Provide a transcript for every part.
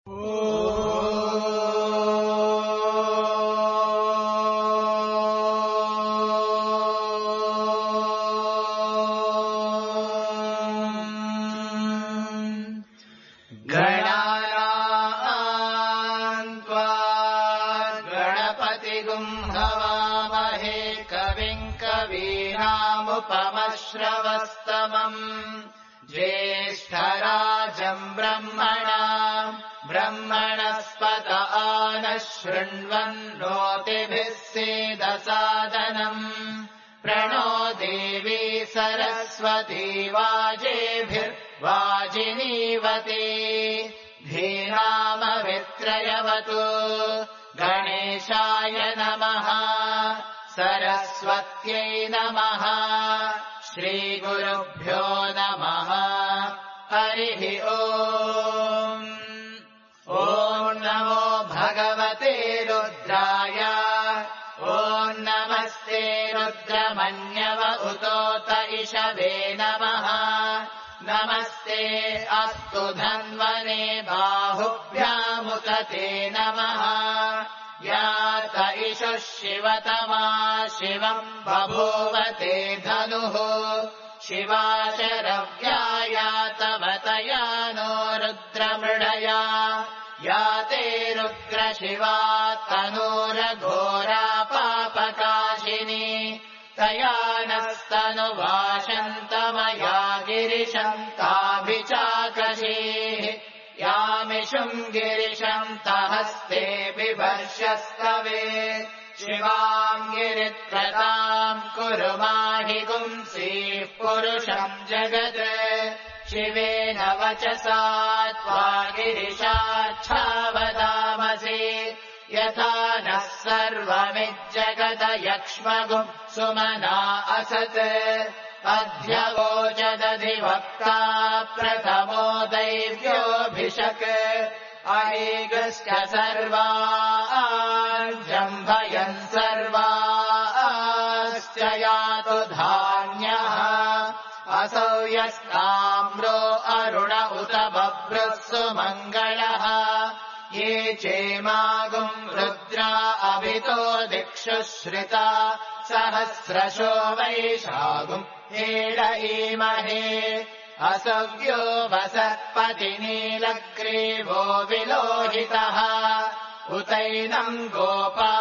उपमश्रवस्तमम् ज्येष्ठराजम् ब्रह्मणस्पत आनः शृण्वन्नोतिभिः सीदसादनम् प्रणो देवी सरस्वती वाजेभिर्वाजिनीवती धीनामवित्रयवतु गणेशाय नमः सरस्वत्यै नमः श्रीगुरुभ्यो नमः हरिः ओम् ॐ नमो भगवते रुद्राय ॐ नमस्ते रुद्रमन्यव उतोत इषवे नमः नमस्ते अस्तु धन्वने बाहुभ्यामुत ते नमः यात इषुः शिवतमा शिवम् बभूवते धनुः शिवा शरव्या यातवतया नो रुद्रमृडया याते रुद्रशिवा तनूरघोरा पापकाशिनी तया नस्तनुवाशन्तमया गिरिशन्ताभिचाकशीः यामिषुम् गिरिशन्तहस्ते बिभर्षस्तवे शिवाम् गिरित्रताम् कुरु माहि पुंसीः पुरुषम् जगत् शिवेन वचसा त्वा गिरिशाच्छावदामसि यथा नः सर्वमिज्जगत यक्ष्मगुम् सुमना असत् अध्यवोचदधिवक्ता प्रथमो दैव्योऽभिषक् अहेगश्च सर्वाजम्भयन् सर्वाश्च यातु धान्यः असौ यस्ताम्रो अरुण उत बभ्रुः सुमङ्गलः ये चेमागुम् रुद्रा अभितो दिक्षु श्रिता सहस्रशो वैशागुम् हेडईमहे असव्यो वसत्पतिनीलग्रीवो विलोहितः उतैनम् गोपा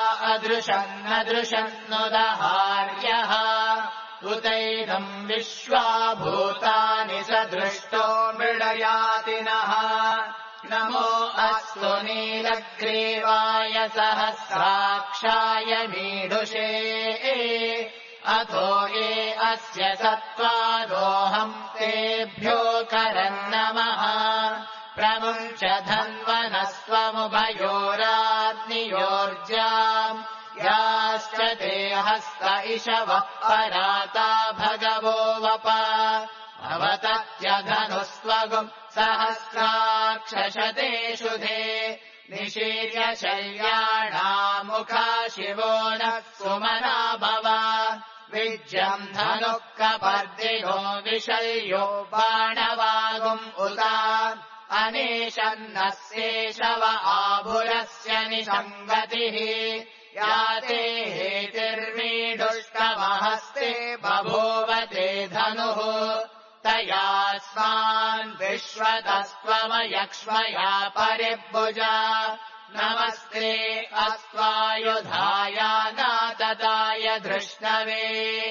अदृशन्नदृशन्नुदहार्यः उतैनम् विश्वाभूतानि सदृष्टो मृडयातिनः नमो अस्तु नीलग्रीवाय सहस्राक्षाय मीढुषे अथो ये अस्य सत्त्वादोऽहम् तेभ्यो करन्नमः प्रमुञ्च धन्वनस्त्वमुभयोराग्नियोर्जाम् याश्च ते हस्त इषवः पराता भगवो वप अवतत्यधनुस्त्वगुम् सहस्राक्षशतेषु ते निशीर्य शल्याणामुखा शिवो नः सुमना भव विज्यम् धनुः कपर्दिनो विशल्यो बाणवागुम् उता अनेशन्नस्येषव आभुरस्य निषङ्गतिः याते हेतिर्मीडुष्टमहस्ते बभूवते धनुः तयास्मान् विश्वतस्त्वमयक्ष्मया परिभुजा नमस्ते अस्त्वायुधाय नातताय धृष्णवे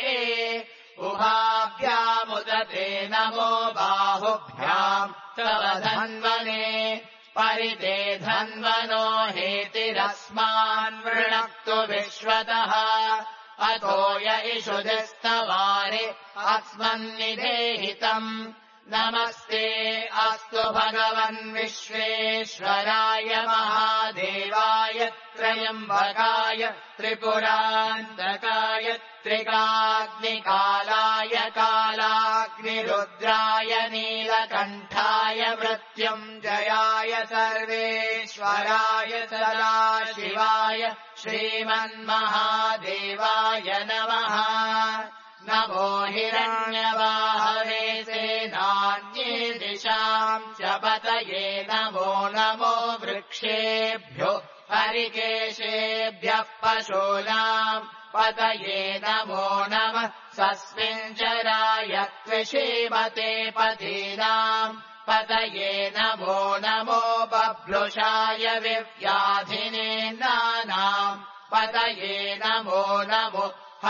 उभाभ्यामुदते नमो बाहुभ्याम् तव धन्वने परिते धन्वनो हेतिरस्मान् वृणक्तु विश्वतः अथो य इषुधिस्तवारि अस्मन्निदेहितम् नमस्ते अस्तु भगवन् विश्वेश्वराय महादेवाय त्रयम्बकाय त्रिपुरान्तकाय त्रिकाग्निकालाय कालाग्निरुद्राय नीलकण्ठाय मृत्युञ्जयाय सर्वेश्वराय सदाशिवाय श्रीमन्महादेवाय नमः नमो हिरण्यवाहवे सेनान्ये दिशाम् च पतये नमो नमो वृक्षेभ्यो हरिकेशेभ्यः पशूनाम् पतये नमो नमः सस्मिञ्चराय त्विषीमते पतीनाम् पतये नमो नमो बभ्रुषाय विव्याधिनेन्द्राणाम् पतये नमो नमो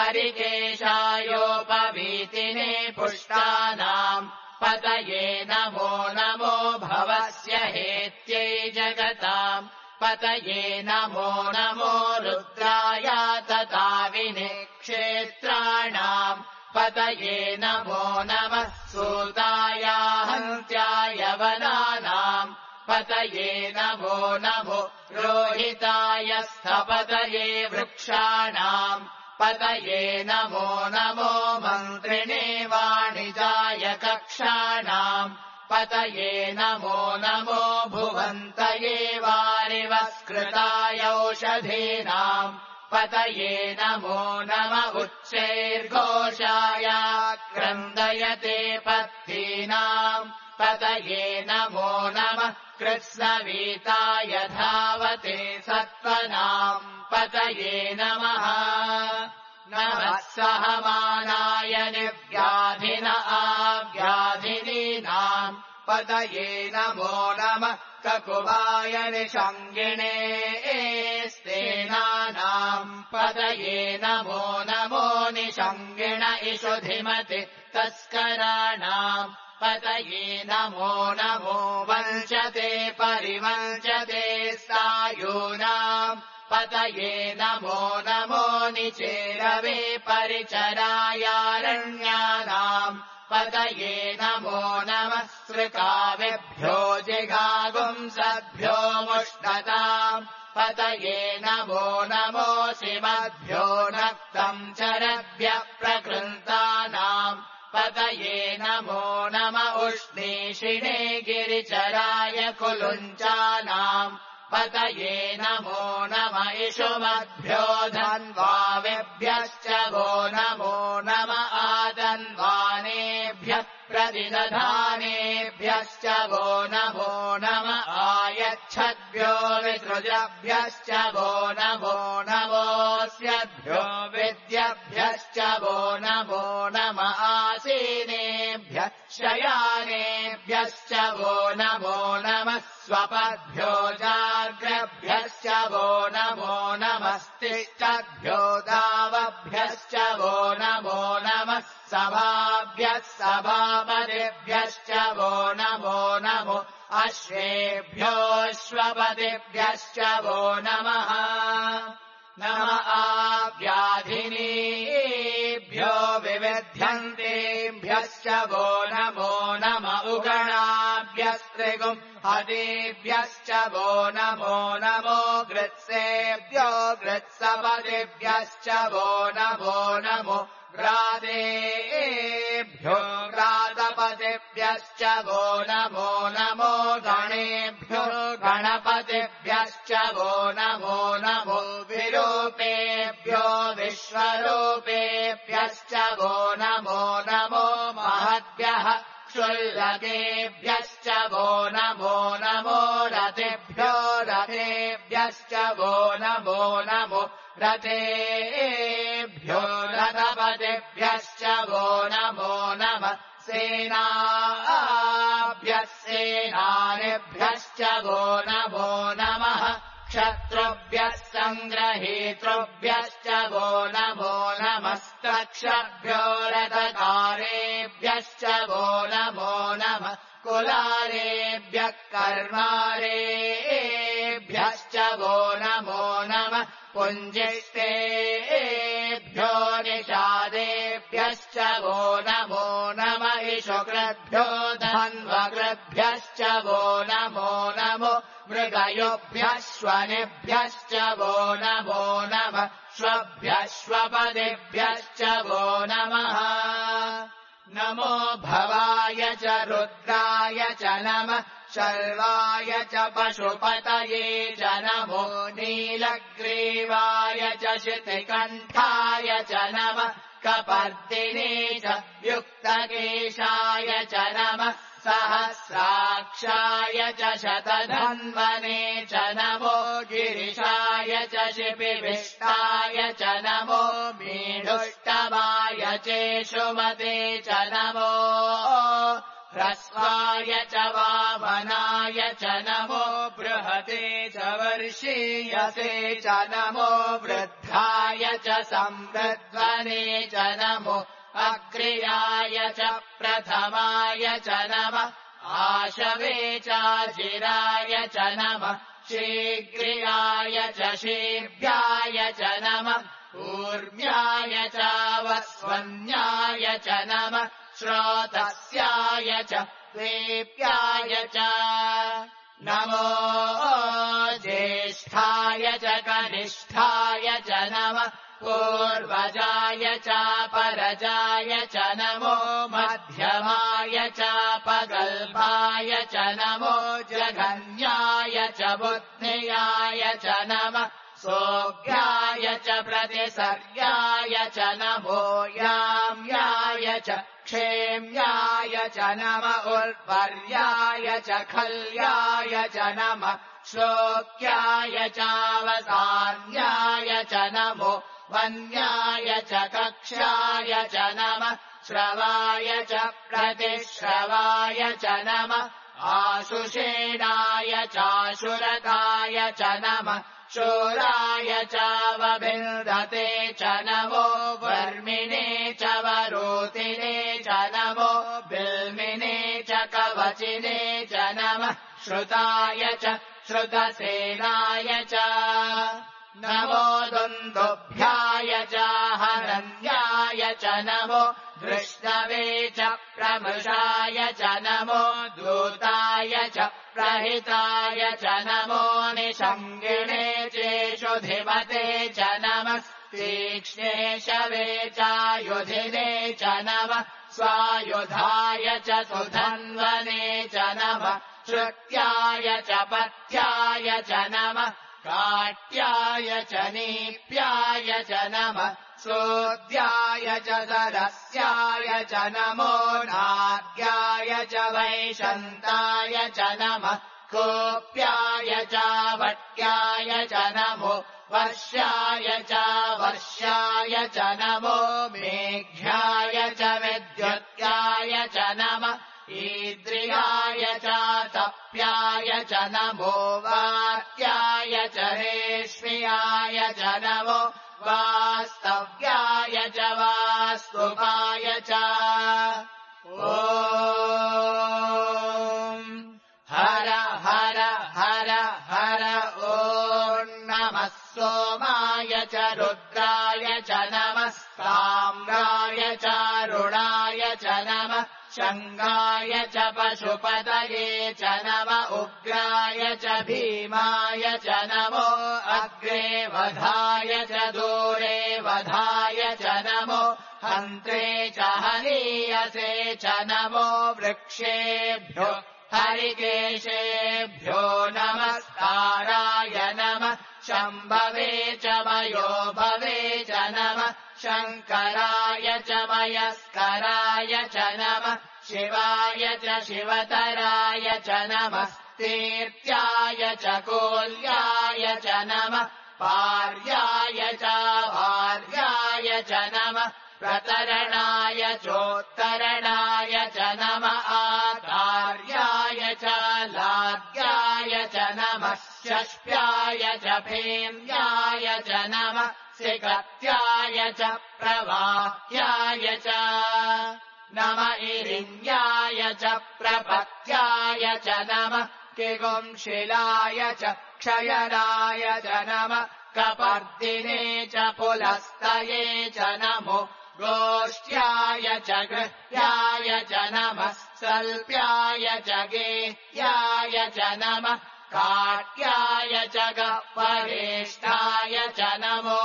हरिकेशायोपवीतिने पुष्टानाम् पतये नमो नमो भवस्य हेत्यै जगताम् पतये नमो नमो रुद्राय तताविने क्षेत्राणाम् पतये नमो नमः सूताय हन्त्याय वनानाम् पतये नमो नमो रोहिताय स्थपतये वृक्षाणाम् पतये नमो नमो मन्त्रिणे वाणिजाय कक्षाणाम् पतये नमो नमो भुवन्तये वारिवस्कृताय औषधीनाम् पतये नमो नम उच्चैर्घोषाय क्रन्दयते पत्तीनाम् पतये नमो नमः कृत्स्नवीताय धावते सत्त्वनाम् पतये नमः नमः सहमानाय निर्व्याधिन आव्याधिनीनाम् पतये नमो नमः ककुवाय निषङ्गिणे स्तेनानाम् पतये नमो नमो निषङ्गिण इषुधिमति तस्कराणाम् पतये नमो नमो वञ्चते परिवञ्चते सायूनाम् पतये नमो नमो निचेरवे परिचरायारण्यानाम् पतये नमो नमः सृकाविभ्यो जिघागुंसद्भ्यो मुष्टताम् पतये नमो नमो शिवद्भ्यो नक्तम् चरभ्यः प्रकृन्तानाम् पतये नमो नम उष्णीषिणे गिरिचराय कुलुञ्चानाम् पतये नमो नम इषुमद्भ्यो धन्वाविभ्यश्च वो नमो नम आदन्वानेभ्यः प्रतिदधानेभ्यश्च वो नमो नम आयच्छद्भ्यो विसृजभ्यश्च वो नमो नमोऽस्यद्भ्यो विद्यभ्यश्च वो नमो नम आसीनेभ्यः शयानेभ्यश्च वो नमो नमः स्वपद्भ्यो जाग्रभ्यश्च वो नमो नमस्तिष्ठद्भ्यो दावभ्यश्च वो नमो नमः सभाभ्यः सभापतिभ्यश्च वो नमो नमो अश्वेभ्योऽश्वपतिभ्यश्च वो नमः नम आव्याधिनीभ्यो विविध्यन्तेभ्यश्च वो नमो नम उगणाभ्यस्त्रिगुम् हतेभ्यश्च वो नमो नमो गृत्सेभ्यो गृत्सपतिभ्यश्च वो नमो नमो ग्रादेभ्यो ग्रादपतिभ्यश्च वो नमो नमो गणेभ्यो गणपतिभ्यश्च वो नमो नमो विरूपेभ्यो विश्वरूपेभ्यश्च वो नमो नमो महद्भ्यः क्षुल्लकेभ्यश्च वो नमो नमो रथेभ्यो रथेभ्यश्च वो नमो नमो रथेभ्यो रथपतिभ्यश्च वो नमो नमः सेनाभ्यः सेनानिभ्यश्च वो नमो नमः क्षत्रुभ्यः सङ्ग्रहीतृभ्यश्च वो नमो नमस्तक्षभ्यो रथकारेभ्यश्च वो नमो नमः कुलारेभ्यः कर्मारेभ्यश्च वो नमो नमः पुञ्जिष्टेभ्यो निषादेभ्यश्च वो नमो नम इषुकृभ्यो धन्वकृभ्यश्च वो नमो नमो मृगयोभ्यः श्वनेभ्यश्च वो नमो नमः श्वभ्यः श्वपतिभ्यश्च वो नमः नमो भवाय च रुद्राय च नमः शर्वाय च पशुपतये च नमो नीलग्रीवाय च शितिकण्ठाय च नमः कपर्दिने च युक्तकेशाय च नमः सहस्राक्षाय च शतधन्वने च नमो गिरिशाय च शिपिविष्टाय च नमो मीढुष्टमाय चेषुमते च नमो ह्रस्वाय च वामनाय च नमो बृहते च वर्षीयसे च नमो वृद्धाय च संवृद्ध्वने च नमो अग्र्याय च प्रथमाय च नमः आशवे चाजिराय च नमः शीघ्रियाय च शीघ्राय च नमः ऊर्म्याय चावस्वन्याय च नमः श्रोतस्याय च द्वीप्याय च नमो ज्येष्ठाय च कनिष्ठाय च नमः पूर्वजाय चापरजाय च नमो मध्यमाय चापगल्भाय च नमो जघन्याय च बुद्ध्याय च नमः सोऽज्ञाय च प्रतिसर्याय च नमो याम्याय च क्षेम्याय च नमः उर्वर्याय च खल्याय च नमः श्लोक्याय चावसान्याय च नमो वन्याय च कक्ष्याय च नमः श्रवाय च प्रतिश्रवाय च नमः आशुषेणाय चाशुरताय च नमः शूराय चावभिन्दते च नमो वर्मिणे च वरोतिने च नमो बिल्मिने च कवचिने च नमः श्रुताय च श्रुतसेनाय च नमो दुन्दुभ्याय च हरण्याय च नमो दृष्णवे च प्रमृषाय च नमो दूताय च प्रहिताय च नमो निषङ्गिणे चेषुधिमते च नमः तीक्ष्णे शवे चायुधिने च नमः स्वायुधाय च सुधन्वने च नमः श्रुत्याय च पथ्याय च नमः काट्याय च नीप्याय च नमः सोऽद्याय च सरस्याय च नमो नाद्याय च वैशन्ताय च नमः कोप्याय च वट्याय च नमो वर्ष्याय च वर्ष्याय च नमो मेघ्याय च विद्युत्याय च नमः ईद्रियाय च तप्याय च नमो वात्याय च रेष्म्याय च नमो वास्तव्याय च वास्तुपाय च ॐ हर हर हर हर ॐ नमः सोमाय च रुद्राय च नमः ताम्राय च रुणाय च नमः शङ्गाय च पशुपतये च नम उग्राय च भीमाय च नमो अग्रे वधाय च दूरे वधाय च नमो हन्त्रे च हनीयसे च नमो वृक्षेभ्यो हरिकेशेभ्यो नमस्काराय नमः शम्भवे च मयोभवे च नमः शङ्कराय च मयस्कराय च नमः शिवाय च शिवतराय च नमः तीर्थ्याय च कोल्याय च नमः पार्याय च भार्याय च नमः प्रतरणाय चोत्तरणाय च नमः आचार्याय च लाद्याय च नमः षष्ठ्याय च फेम्याय च नमः सिकत्याय च प्रवाह्याय च नम इरिण्याय च प्रपत्याय च नमः किगुंशिलाय च क्षयराय च नमः कपर्दिने च पुलस्तये च नमो गोष्ठ्याय च गृह्याय च नमः सल्प्याय च गेह्याय च नमः काट्याय च गह्वरेष्ठाय च नमो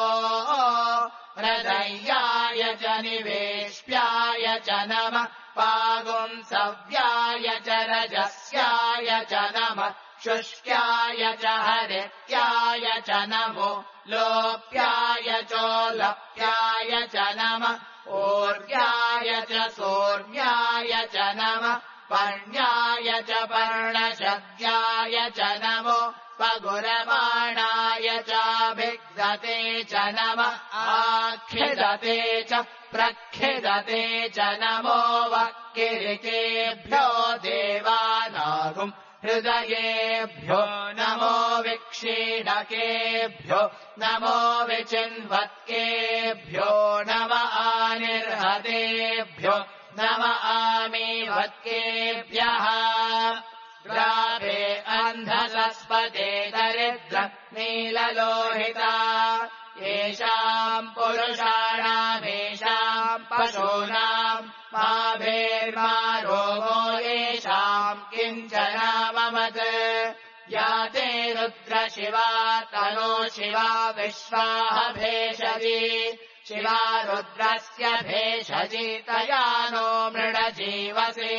हृदयाय च निवेश्याय च नमः पागुंसव्याय च रजस्याय च नमः शुष्क्याय च हरित्याय च नमो लोप्याय चोलप्याय च नमः ऊर्व्याय च सोर्म्याय च नमः पर्ण्याय च पर्णशद्याय च नमो पगुरमाणाय चाभिग्धते च नमः आखिदते च प्रखिदते च नमो वक्किरिकेभ्यो देवानागुम् हृदयेभ्यो नमो विक्षीणकेभ्यो नमो विचिन्वत्केभ्यो नम आनिर्हतेभ्यो नम आमीवत्केभ्यः ग्राभे अन्धसस्पते दरिद्र नीललोहिता येषाम् पुरुषाणामेषाम् पशूनाम् माभेर्मा रोगो येषाम् किञ्चन ममत् या ते रुद्रशिवा तनो शिवा विश्वाः भेषजी शिवा रुद्रस्य भेषजी तया नो मृडजीवसे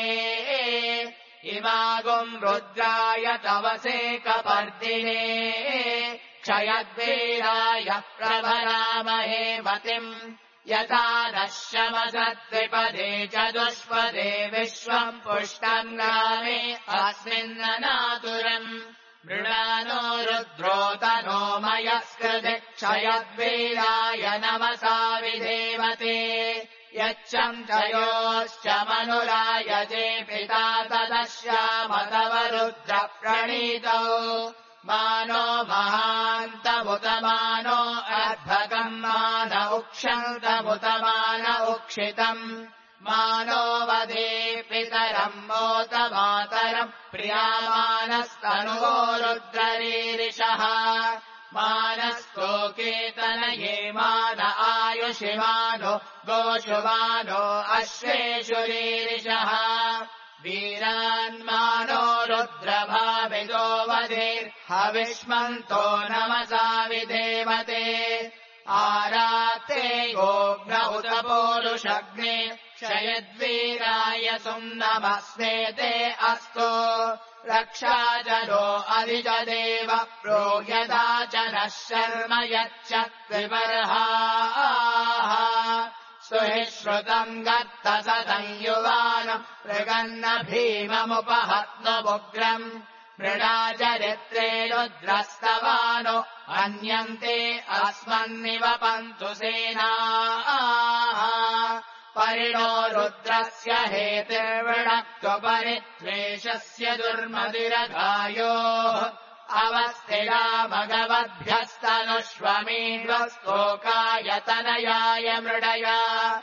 इमागुम् रुद्राय तवसे कपर्दिने क्षयद्वीराय प्रभरामहे मतिम् यथा नः शमसद्विपदे च दुष्पदे विश्वम् पुष्टम् ग्रामे अस्मिन्ननातुरम् मृणानो रुद्रोतनो मयस्कृति क्षयद्वीराय नमसा विधेमते यच्छम् च योश्च मनुरायजे पिता तदश्यामतव रुद्र प्रणीतौ मानो महान्तमुतमानो अर्भकम् मान उक्षन्तमुतमान उक्षितम् मानो वदे पितरम् मोत मातरम् प्रियामानस्तनुवो रुद्ररीरिषः मानस्तोकेतनये मान आयुषिमानो गोषुमानो अश्वेषु रीरिषः वीरान्मानो रुद्रभाविदो वधेर्हविष्मन्तो नमसा विधेमते आराते गोग्न उत पोरुषग्ने क्षयद्वीराय सुम्नमस्मेते अस्तु रक्षाजनो अधिजदेव प्रोयदा च नः शर्म यच्च विबर्हाः सुहि श्रुतम् गर्तसदम् युवानम् मृगन्न भीममुपहत्नुमुग्रम् मृडाचरित्रे रुद्रस्तवानो अन्यन्ते अस्मन्निव पन्तु सेनाः परिणो रुद्रस्य हेतिर्वृणक्त्वपरित्वेषस्य दुर्मदिरघायोः अवस्थिरा भगवद्भ्यस्तनुष्वमीड्वस्तोकायतनयाय मृडया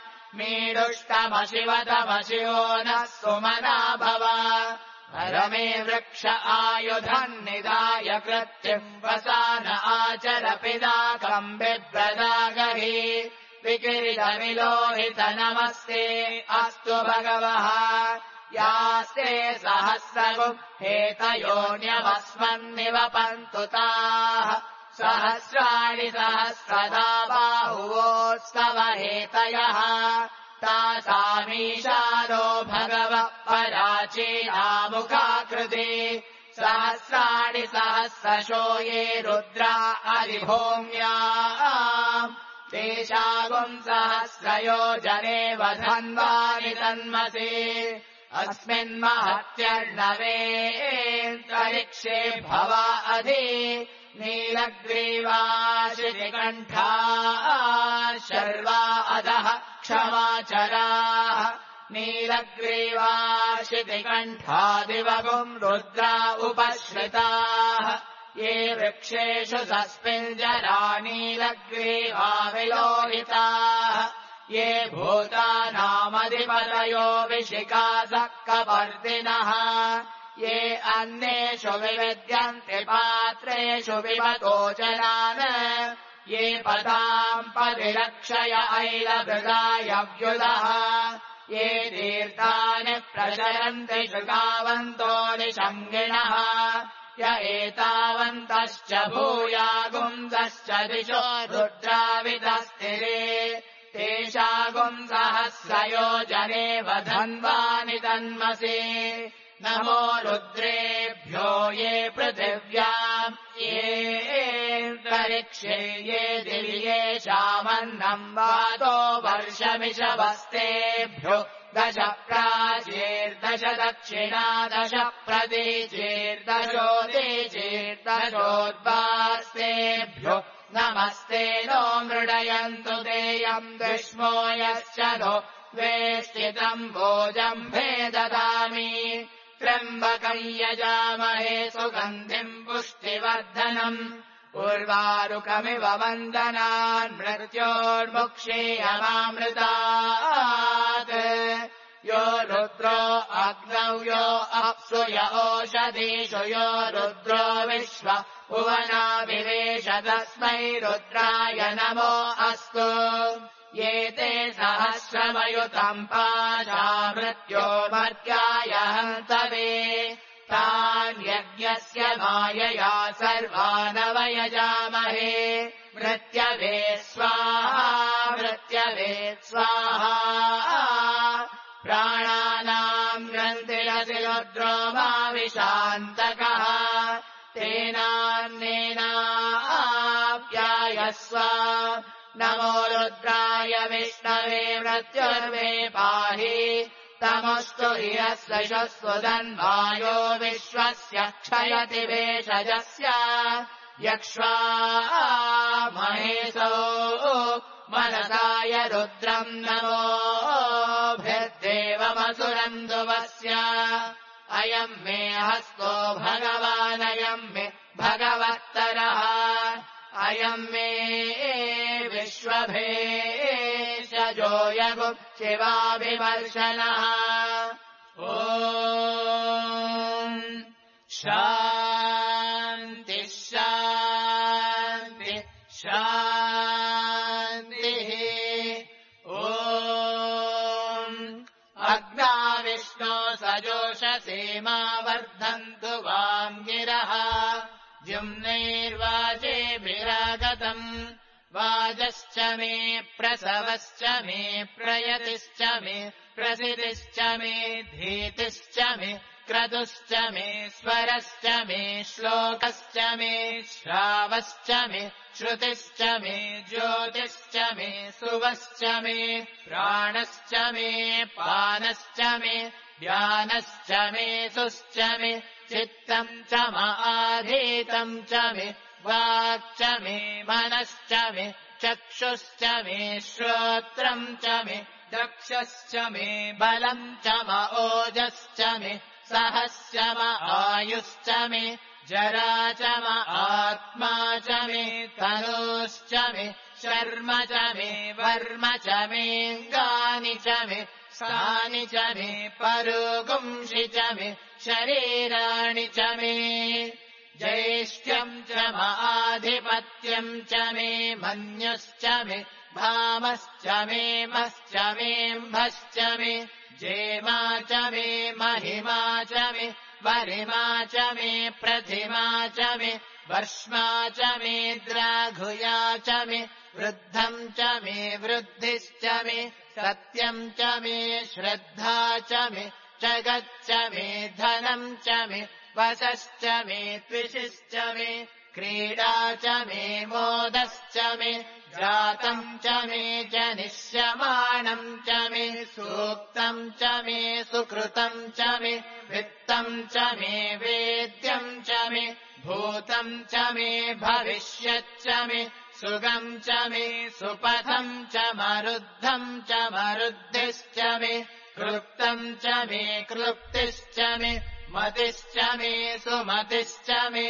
मीडुष्टमशिवतमशिवो नः सुमना भव परमे वृक्ष आयुधम् निधाय कृत्तिम् वसान आचरपिदाकम् बिभ्रदागहि विकिरीटविलोहित नमस्ते अस्तु भगवः यास्ते सहस्रगुम् हेतयोन्यमस्मन्निव पन्तु ताः सहस्राणि सहस्रदा बाहुवोत्सव हेतयः तासामीशानो भगवः पराचीनामुखाकृते सहस्राणि सहस्रशो ये रुद्रा अधिभूम्याम् तेषागुम् सहस्रयोजने वधन्वानि तन्मसे अस्मिन्महत्यर्णवेऽन्तरिक्षे भवा अधि नीलग्रीवाशितिकण्ठा शर्वा अधः क्षमाचराः नीलग्रीवाशितिकण्ठादिवगुम् रुद्रा उपश्रिताः ये वृक्षेषु सस्मिञ्जरा नीलग्रीवा विलोहिताः ये भूतानामधिपतयो विशिखासः कपर्दिनः ये अन्येषु विविद्यन्ते पात्रेषु विमतो जनान् ये पदाम् पदिरक्षय ऐलभृदायव्युदः ये तीर्थानि प्रचरन्ति शुकावन्तो निषङ्गिणः य एतावन्तश्च भूयागुंसश्च दिशो रुद्राविदस्तिरे तेषागुम् सहस्रयोजने वधन्वानि तन्मसे नमो रुद्रेभ्यो ये पृथिव्याम् येऽन्तरिक्षे ये दिव्येषामन्नम् वातो वर्षमिषवस्तेभ्यो दश प्राचीर्दश दक्षिणा दश प्रतीचीर्दशोदीचीर्दशोद्वास्तेभ्यो नमस्ते नो मृडयन्तु तेयम् विष्मो यश्च नो वेष्टितम् भोजम्भे ददामि त्र्यम्बकम् यजामहे सुगन्धिम् पुष्टिवर्धनम् उर्वारुकमिव वन्दनान् मृत्योर्मुक्षीयमामृतात् यो रुद्रो अग्नौ यो अप्सु य ओषधीषु यो रुद्रो विश्व भुवना विवेश तस्मै रुद्राय नमो अस्तु ये ते सहस्रमयुतम् पाशा मृत्योर्मर्त्याय हन्तवे तान् यज्ञस्य मायया सर्वानवयजामहे मृत्यवे स्वाहा मृत्यवे स्वाहा प्राणानाम् ग्रन्थिरसि रुद्रो माविशान्तकः तेनान्नेनाप्यायस्व नमो रुद्राय विष्णवे मृत्युर्मे पाहि तमस्तु हिरस्वशस्व धन्वायो विश्वस्य क्षयति भेषजस्य यक्ष्वा महेशो मनसाय रुद्रम् नमोभिर्देवमसुरन्दुवस्य अयम् मे हस्तो भगवानयम् मे भगवत्तरः अयम् मे विश्वभेषजो यगुः शिवाभिवर्षणः ॐ शान्ति शान्ति शान्तिः ॐ अग्ना विष्णो सजोषसेमा वर्धन्तु वाम् गिरः द्युम्नैर्वाजेभिरागतम् वाजश्च मे प्रसवश्च मे प्रयतिश्च मे प्रसितिश्च मे धीतिश्च मे क्रतुश्च मे स्वरश्च मे श्लोकश्च मे श्रावश्च मे श्रुतिश्च मे ज्योतिश्च मे सुवश्च मे प्राणश्च मे पानश्च मे ध्यानश्च मे सुश्च मे चित्तम् च माधीतम् च मे वाक् च मे मनश्च मे चक्षुश्च मे श्रोत्रम् च मे दक्षश्च मे बलम् च म ओजश्च मे सहश्च म आयुश्च मे जरा च म आत्मा च मे तनूश्च मे शर्म च मे वर्म च मेऽङ्गानि च मे स्थानि च मे परुगुंषि च मे शरीराणि च मे ज्येष्ठ्यम् च माधिपत्यम् च मे मन्युश्च मे भामश्च मे मश्च मेऽम्भश्च मे जेमा च मे महिमा च मे वरिमा च मे प्रतिमा च मे वर्ष्मा च मे द्राघुया च मे वृद्धम् च मे वृद्धिश्च मे सत्यम् च मे श्रद्धा च मे जगच्च मे धनम् च मे वशश्च मे त्विषिश्च मे क्रीडा च मे मोदश्च मे जातम् च मे जनिष्यमाणम् च मे सूक्तम् च मे सुकृतम् च मे वित्तम् च मे वेद्यम् च मे भूतम् च मे भविष्यच्च मे सुगम् च मे सुपथम् च मरुद्धम् च मरुद्धिश्च मे क्लृप्तम् च मे क्लृप्तिश्च मे मतिश्च मे सुमतिश्च मे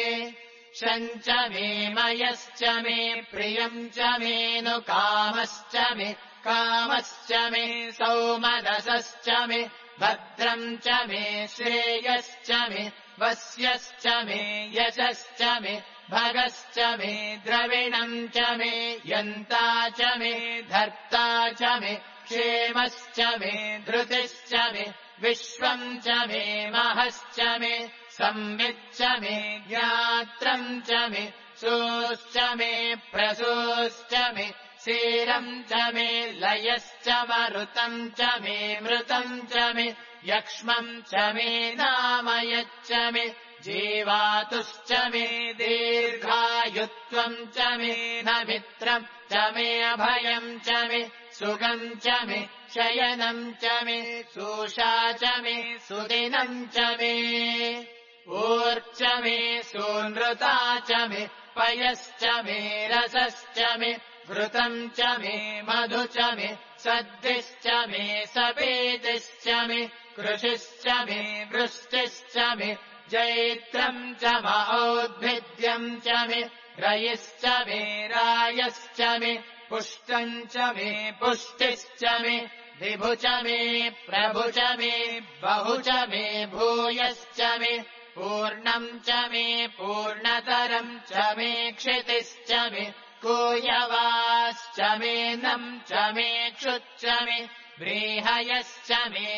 शञ्च मे मयश्च मे प्रियम् च मेऽनुकामश्च मे कामश्च मे सौमनसश्च मे भद्रम् च मे श्रेयश्च मे वस्यश्च मे यशश्च मे भगश्च मे द्रविणम् च मे यन्ता च मे धर्ता च मे क्षेमश्च मे धृतिश्च मे विश्वम् च मे महश्च मे संविच्च मे ज्ञात्रम् च मे सूश्च मे प्रसूश्च मे क्षीरम् च मे लयश्च मरुतम् च मे मृतम् च मे यक्ष्मम् च मे नामयच्च मे जीवातुश्च मे दीर्घायुश्च वायुत्वम् च मे न मित्रम् च मे अभयम् च मे सुगम् च मे शयनम् च मे सूषा च मे सुदिनम् च मे ऊर्च मे सूनृता च मे पयश्च मे रसश्च मे घृतम् च मे मधु च मे सद्दिश्च मे सपेतिश्च मे कृषिश्च मे वृष्टिश्च मे जैत्रम् च औद्भिद्यम् च मे रयिश्च मे रायश्च मे पुष्टम् च मे पुष्टिश्च मे विभु च मे प्रभु च मे बहु च मे भूयश्च मे पूर्णम् च मे पूर्णतरम् च मे क्षितिश्च मे कूयवाश्च मे नम् च मे क्षुच्च मे व्रीहयश्च मे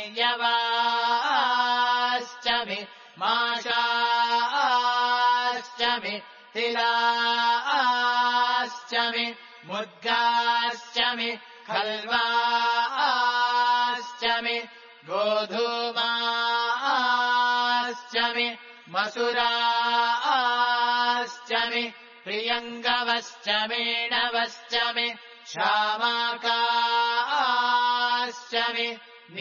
यवाश्च मे माशाश्च मे तिलाश्च मे मुद्गाश्च मे खल्वाश्च मे गोधूमाश्च मे मसुराश्च मे प्रियङ्गवश्च मेणवश्च मे शामाकाश्च मे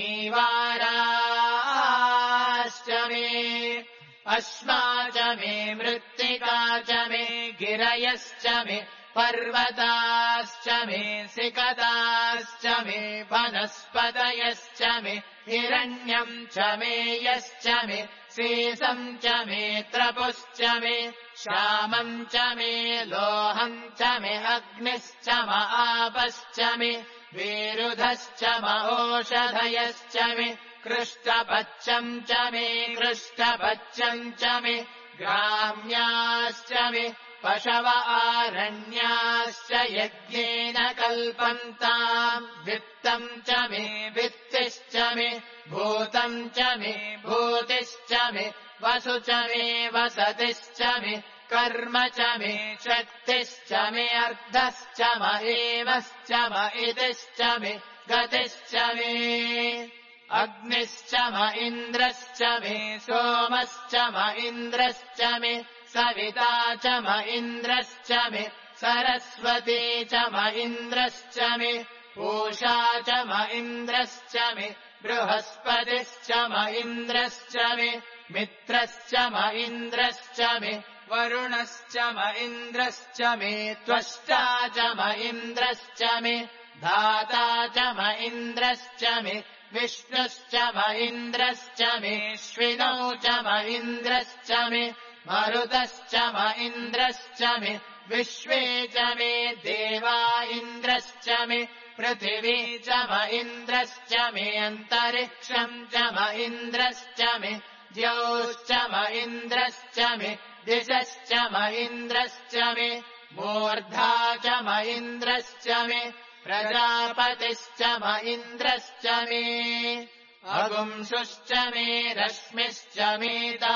नीवाराश्च मे अश्मा च मे मृत्तिका च मे गिरयश्च मे पर्वताश्च मे सिकताश्च मे वनस्पतयश्च मे हिरण्यम् च मे यश्च मे सीसम् च मे त्रपुश्च मे श्यामम् च मे लोहम् च मे अग्निश्च म आपश्च मे विरुधश्च म ओषधयश्च मे कृष्टपच्चम् च मे कृष्टपच्चम् च मे ग्राम्याश्च मे पशव आरण्याश्च यज्ञेन कल्पन्ताम् वित्तम् च मे वित्तिश्च मे भूतम् च मे भूतिश्च मे वसु च मे वसतिश्च मे कर्म च मे शक्तिश्च मे अर्धश्च म एवश्च म इतिश्च मे गतिश्च मे अग्निश्च म इन्द्रश्च मे सोमश्च म इन्द्रश्च मे सविता च म इन्द्रश्च मे सरस्वती च म इन्द्रश्च मे पूषा च म इन्द्रश्च मे बृहस्पतिश्च म इन्द्रश्च मे मित्रश्च म इन्द्रश्च मे वरुणश्च म इन्द्रश्च मे त्वष्टा च म इन्द्रश्च मे धाता च म इन्द्रश्च मे विष्णुश्च म इन्द्रश्च मे श्विनौ च म इन्द्रश्च मे मरुतश्च म इन्द्रश्च मे विश्वे च मे देवा इन्द्रश्च मे पृथिवी च म इन्द्रश्च मे अन्तरिक्षम् च म इन्द्रश्च मे द्यौश्च म इन्द्रश्च मे दिशश्च म इन्द्रश्च मे मूर्धा च म इन्द्रश्च मे प्रजापतिश्च म इन्द्रश्च मे अगुंसुश्च मे रश्मिश्च मे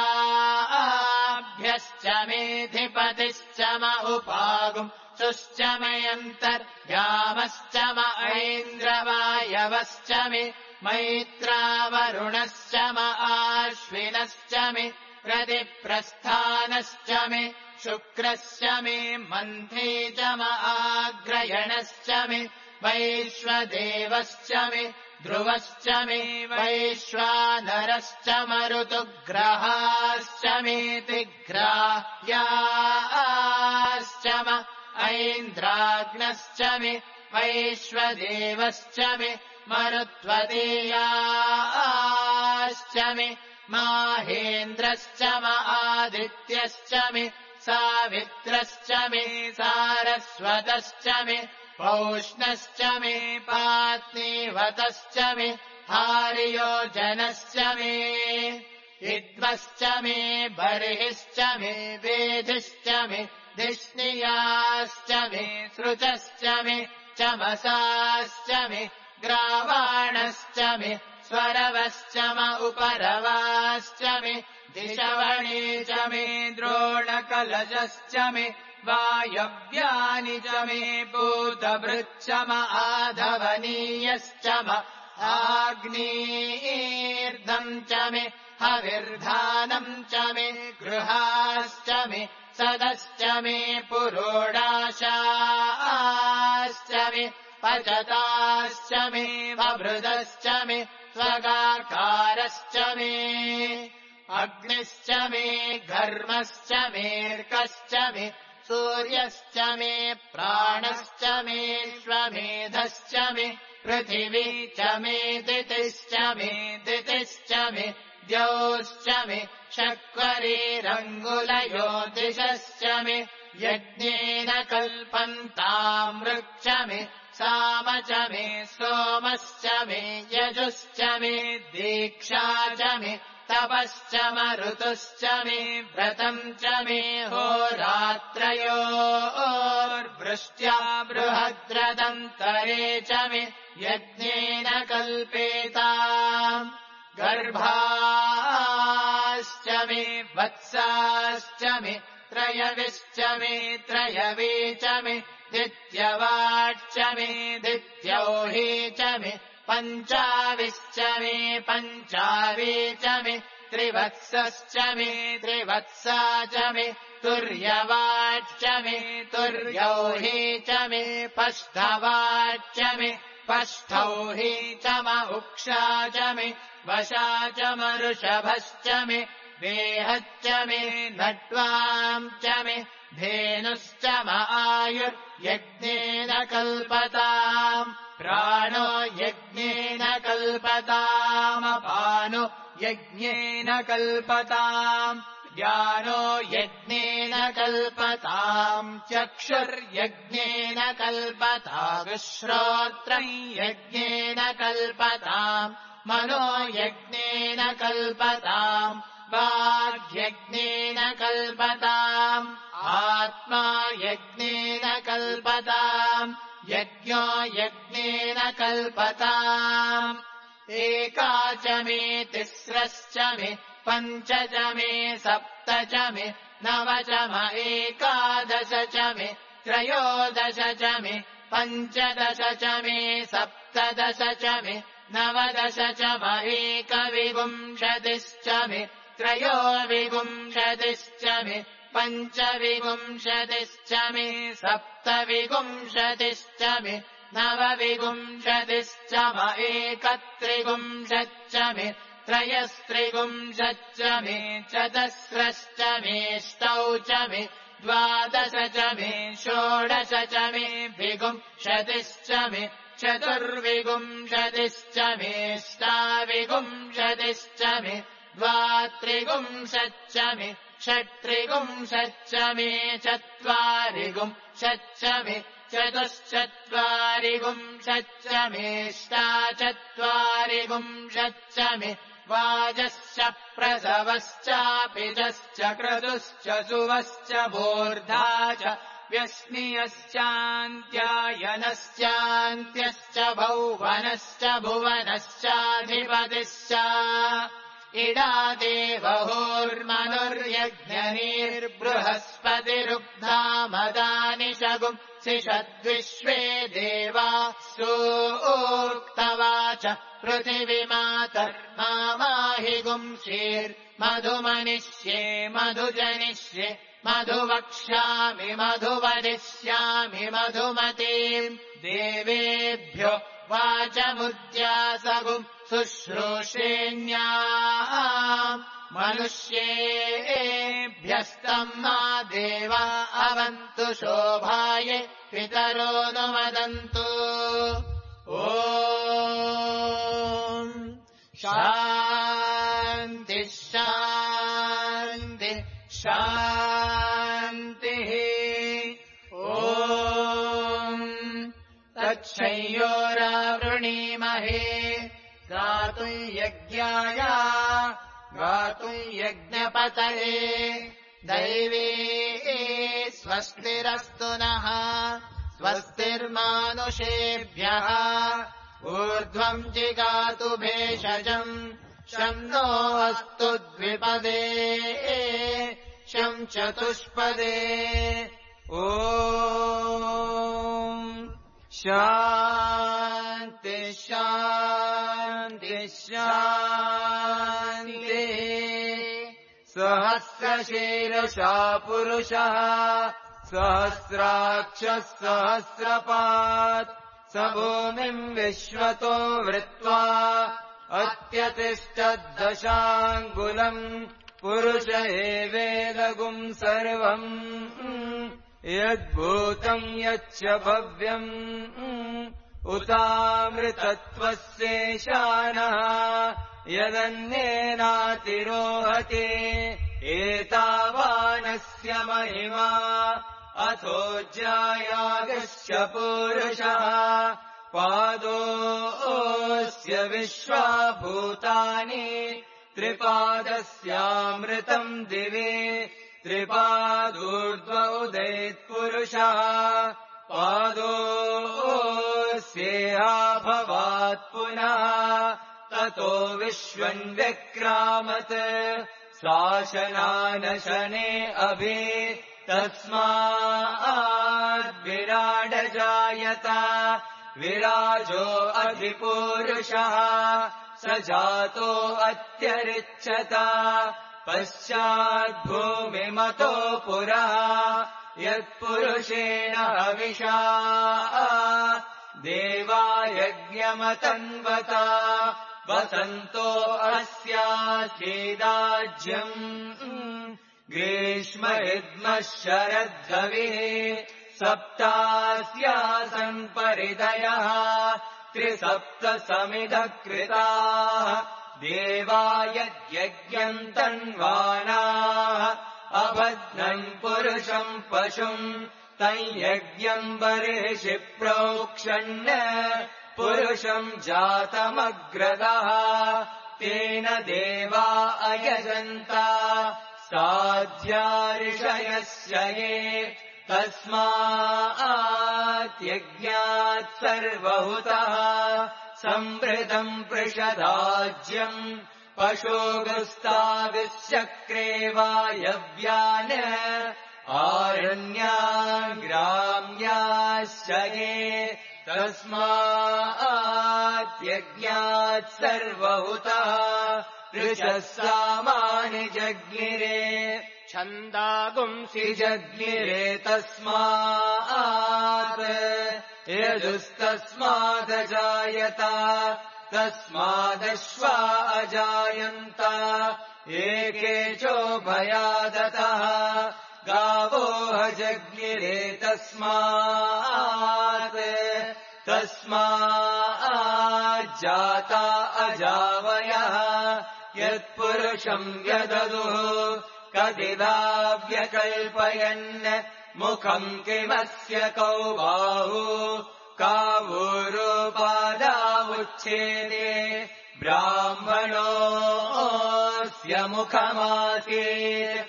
ताभ्यश्च मेऽधिपतिश्च म उपागुंसुश्च मे अन्तर्यामश्च म ऐन्द्रवायवश्च मे मैत्रावरुणश्च म आश्विनश्च मे प्रतिप्रस्थानश्च मे शुक्रश्च मे मन्थी च म आग्रयणश्च मे वैश्वदेवश्च मे ध्रुवश्च मे वैश्वानरश्च मरुतुग्रहाश्च मेऽतिग्राह्याश्च म ऐन्द्राग्नश्च मे वैश्वदेवश्च मे मरुत्वदेयाश्च मे माहेन्द्रश्च म आदित्यश्च मे सावित्रश्च मे सारस्वतश्च मे पौष्णश्च मे पात्नीवतश्च मे हार्योजनश्च मे इद्वश्च मे बर्हिश्च मे वेधिश्च मे धिष्णियाश्च मे सृजश्च मे चमसाश्च मे ग्रावाणश्च मे स्वरवश्च म उपरवाश्च मे दिशवणे च मे द्रोणकलशश्च मे वायव्यानि च मे भूतभृच्च म आधवनीयश्च म आग्नेर्धम् च मे हविर्धानम् च मे गृहाश्च मे सदश्च मे पुरोडाशाश्च मे पचताश्च मे वभृदश्च मे स्वगाकारश्च मे अग्निश्च मे घर्मश्च मेऽर्कश्च मे सूर्यश्च मे प्राणश्च मेऽश्वमेधश्च मे पृथिवी च मे दितिश्च मे द्यौश्च मे शक्वरीरङ्गुलयोतिषश्च मे यज्ञेन कल्पन्ताम् वृक्ष मे साम च मे सोमश्च मे यजुश्च मे दीक्षा च मे तपश्च मरुतुश्च मे व्रतम् च मे होरात्रयोर्वृष्ट्या बृहद्रदन्तरे च मे यज्ञेन कल्पेताम् गर्भाश्च मे वत्साश्च मे त्रयविश्च मे त्रयवी च मे दित्यवाच्च मे दित्यौही च मे पञ्चाविश्च मे पञ्चावी च मे त्रिवत्सश्च मे त्रिवत्सा च मे तुर्यवाच्च मे तुर्यौही च मे पष्ठवाच्च मे पष्ठौही च म उक्षा च मे वशा च मरुषभश्च मे वेहच्च मे नट्वाम् च मे धेनुश्च म आयुर्यज्ञेन कल्पताम् प्राणो यज्ञेन कल्पतामपानो यज्ञेन कल्पताम् ज्ञानो यज्ञेन कल्पताम् चक्षुर्यज्ञेन कल्पताम् श्रोत्रम् यज्ञेन कल्पताम् मनो यज्ञेन कल्पताम् वाग्यज्ञेन कल्पताम् आत्मा यज्ञेन कल्पताम् यज्ञो यज्ञेन कल्पताम् एका च मे तिस्रश्च मे पञ्च च मे सप्त च मे नव च म एकादश च मे त्रयोदश च मे पञ्चदश च मे सप्तदश च मे नवदश च म एकविंशतिश्च मे त्रयोविंशतिश्च मे पञ्चविंशतिश्च मे सप्तविंशतिश्च मे नवविंशतिश्च म एकत्रिंशच्च मे त्रयस्त्रिंशच्च मे चतस्रश्च मेष्टौ च मे द्वादश च मे षोडश च मे विंशतिश्च मे चतुर्विंशतिश्च मेष्टाविंशतिश्च मे द्वात्रिंशच्च मे षट्त्रिंशच्च मे चत्वारिंशच्च मे चतुश्चत्वारिंशच्च मेष्टाचत्वारिंशच्च मे वाजश्च प्रसवश्चापिजश्च क्रतुश्च सुवश्च मूर्धा च व्यश्नियश्चान्त्यायनश्चान्त्यश्च भौवनश्च भुवनश्चाधिपतिश्च इडादेवहोर्मनुर्यज्ञनीर्बृहस्पतिरुग्धामदानि शगुंसिषद्विश्वे देवा सूक्तवाच पृथिवीमातर्माहि गुंशीर्मधुमनिष्ये मधुजनिष्ये मधुवक्ष्यामि मधुवदिष्यामि मधुमतीम् देवेभ्यो वाचमुद्यासगुम् शुश्रूषेण्याम् मनुष्येभ्यस्तम् मा देवा अवन्तु शोभाये पितरो नु वदन्तु ॐ शान्तिः शान्तिः शान्तिः ॐ तच्छयोरावृणीमहे गातुम् यज्ञाय गातुम् यज्ञपतये दैवे स्वस्तिरस्तु नः स्वस्तिर्मानुषेभ्यः ऊर्ध्वम् जिगातु भेषजम् शम् नो अस्तु द्विपदे शम् चतुष्पदे ॐ शान्ति शान्ति शान्तिः सहस्रशीर्षा पुरुषः सहस्राक्षः सहस्रपात् स भूमिम् विश्वतो वृत्वा अत्यतिष्ठद्दशाङ्गुलम् पुरुष एवेदगुम् सर्वम् यद्भूतम् यच्च भव्यम् उतामृतत्वस्येशानः यदन्येनातिरोहति एतावानस्य महिमा अथोऽज्यायागस्य पुरुषः पादोऽस्य विश्वाभूतानि त्रिपादस्यामृतम् दिवे त्रिपादूर्ध्व उदेत्पुरुषः पादोऽस्येहाभवात् पुनः ततो विश्वम् व्यक्रामत् शासनानशने अभि तस्माद्विराडजायत विराजो अधिपुरुषः स जातो अत्यरिच्छत पश्चाद्भूमिमतो पुरः यत्पुरुषेण हविषा देवा यज्ञमतन्वत वसन्तो अस्यासीदाज्यम् ग्रीष्महिद्मः शरद्धविः सप्तास्यासन् परिदयः त्रिसप्तसमिधः कृताः देवा यज्ञम् तन्वानाः अबध्नन् पुरुषम् पशुम् तञ्यज्ञम् बर्हिषि प्रोक्षन् पुरुषम् जातमग्रदः तेन देवा अयजन्त साध्या ऋषयस्य ये तस्मात् सर्वहुतः संवृतम् पृषदाज्यम् पशोगस्ताविश्चक्रे वायव्यान् आरण्याग्राम्याश्च ये तस्मात् सर्वहुतः ऋषः सामानि जज्ञिरे छन्दागुंसि जज्ञिरे तस्मात् यजुस्तस्मादजायत तस्मादश्वा अजायन्त एके चोभयादतः गावोह जज्ञिरे तस्माज्जाता अजावयः यत्पुरुषम् व्यददुः कदिदा व्यकल्पयन् मुखम् किमस्य कौ बाहु कावूरुपादावुच्छेदे ब्राह्मणोऽस्य मुखमासीत्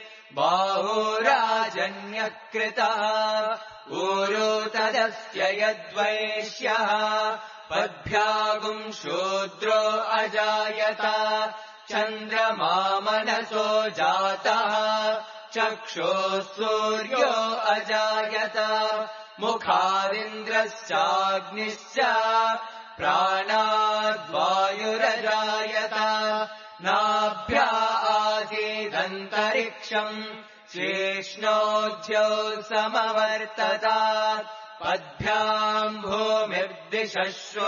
बाहुराजन्यकृतः ऊरो तदस्य यद्वैश्यः पद्भ्यागुम् शूद्रो अजायत चन्द्रमा मनसो जातः चक्षुः सूर्यो अजायत मुखादिन्द्रश्चाग्निश्च प्राणाद्वायुरजायत नाभ्या आसीदन्तरिक्षम् शेष्णोऽध्यो समवर्तत पद्भ्याम् भूमिर्दिशः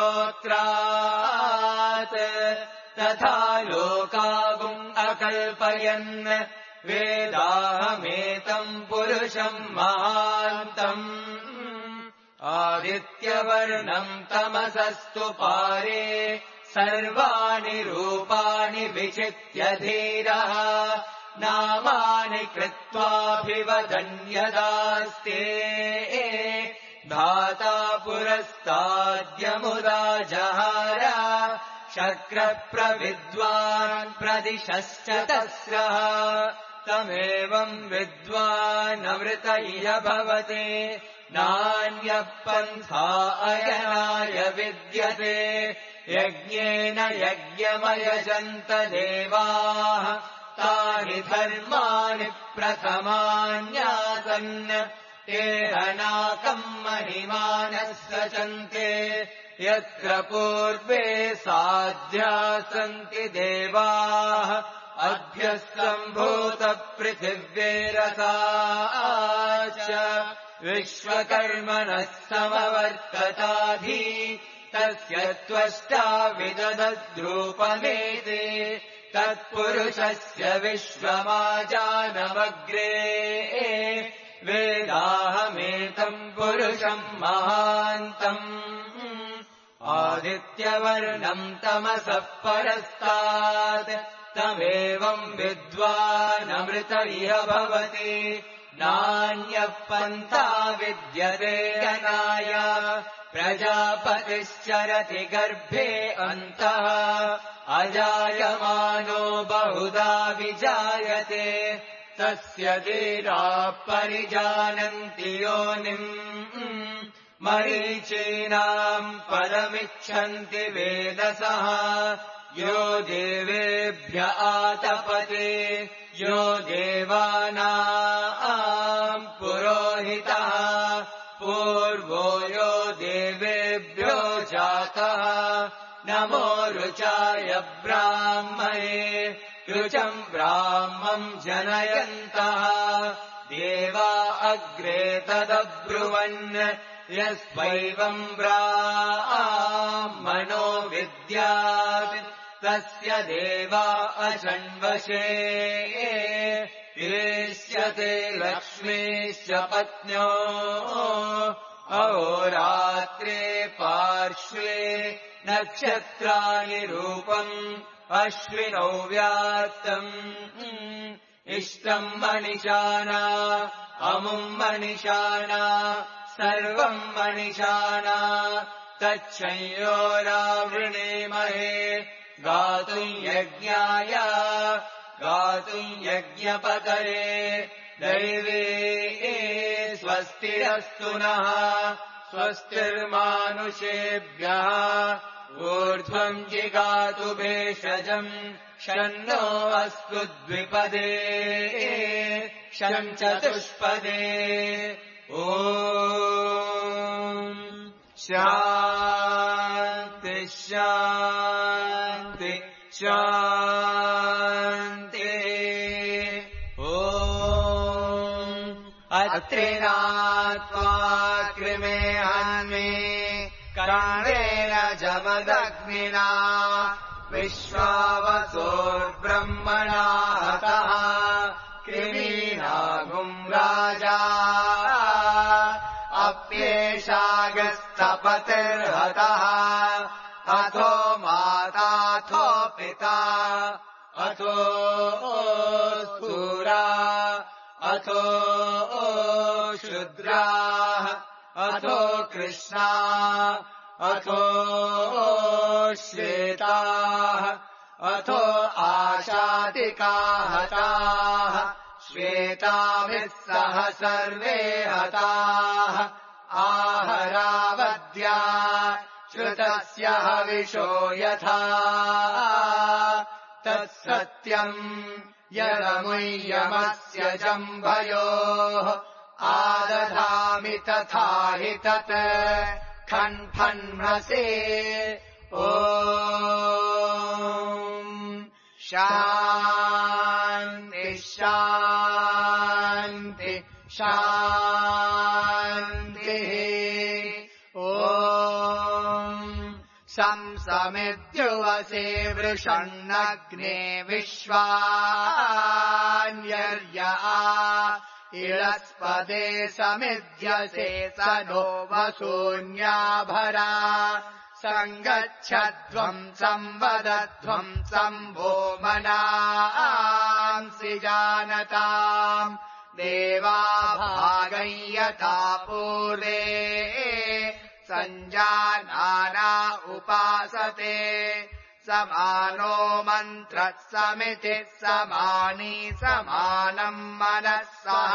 श्रोत्रात् तथा लोकागुम् अकल्पयन् वेदाहमेतम् पुरुषम् महान्तम् आदित्यवर्णम् तमसस्तु पारे सर्वाणि रूपाणि विचित्य धीरः नामानि कृत्वाभिवदन्यदास्ते धाता पुरस्ताद्यमुदा जहार शक्रप्रविद्वान् प्रदिशश्च तस्रः तमेवम् विद्वानमृत इह भवते नान्यः पन्था अयनाय विद्यते यज्ञेन यज्ञमयजन्त देवाः तानि धर्माणि प्रथमान्यासन् तेहनाकम् महिमानः सचन्ते यत्र पूर्वे साध्या सन्ति देवाः अभ्यस्तम्भूतपृथिव्यैरसा च विश्वकर्मणः समवर्तताधि तस्य त्वष्टा विदधद्रूपमेते तत्पुरुषस्य विश्वमाजानमग्रे वेदाहमेतम् पुरुषम् महान्तम् आदित्यवर्णम् तमसः परस्तात् तमेवम् विद्वानमृत इह भवति नान्यः पन्था विद्यते अनाय प्रजापतिश्चरति गर्भे अन्तः अजायमानो बहुधा विजायते तस्य धीराः परिजानन्ति योनिम् मरीचीनाम् पदमिच्छन्ति वेदसः यो देवेभ्य आतपते यो देवानाम् पुरोहितः पूर्वो यो देवेभ्यो जातः नमो रुचाय ब्राह्मणे रुचम् ब्राह्मम् जनयन्तः देवा अग्रे तदब्रुवन् यस्वैवम् ब्राह्मणो विद्यात् तस्य देवा अशन्वशे ईष्यते लक्ष्मीश्च पत्न्यो अहोरात्रे पार्श्वे नक्षत्राणि रूपम् अश्विनौ व्याप्तम् इष्टम् मनिषाणा अमुम् मनिषाणा सर्वम् मनिषाणा तच्छंयोरावृणीमहे गातुम् यज्ञाय गातुम् यज्ञपतये दैवे स्वस्तिरस्तु नः स्वस्तिर्मानुषेभ्यः ऊर्ध्वम् जिगातु भेषजम् शन्नो अस्तु द्विपदे शम् चतुष्पदे ॐ शान्ति शान्ति शान्ति ॐ अत्रिनात्वा कृमे हन्मे काणेन जमदग्निना विश्वावसोर्ब्रह्मणा हतः कृमीनागुम् राजा अप्येषागस्तपतिर्हतः अथो माताथो पिता अथो सूरा अथो शूद्राः अथो कृष्णा अथो श्वेताः अथो आशातिकाः हताः श्वेताभिः सह सर्वे हताः आहरावद्या श्रुतस्य हविषो यथा तत्सत्यम् यदमुह्यमस्य जम्भयोः आदधामि तथा हि तत् खन्फन्मसे ॐ शान्ति शान्ति शान्तिः ॐ संसमिद्युवसे वृषन्नग्ने विश्वान्यर्या इळस्पदे समिध्यसे स नो वसून्याभरा सङ्गच्छध्वम् संवदध्वम् सम्भो मनांसि जानताम् देवा भागय्यता पूर्वे सञ्जानाना उपासते समानो मन्त्रः समितिः समानी समानम् मनः सह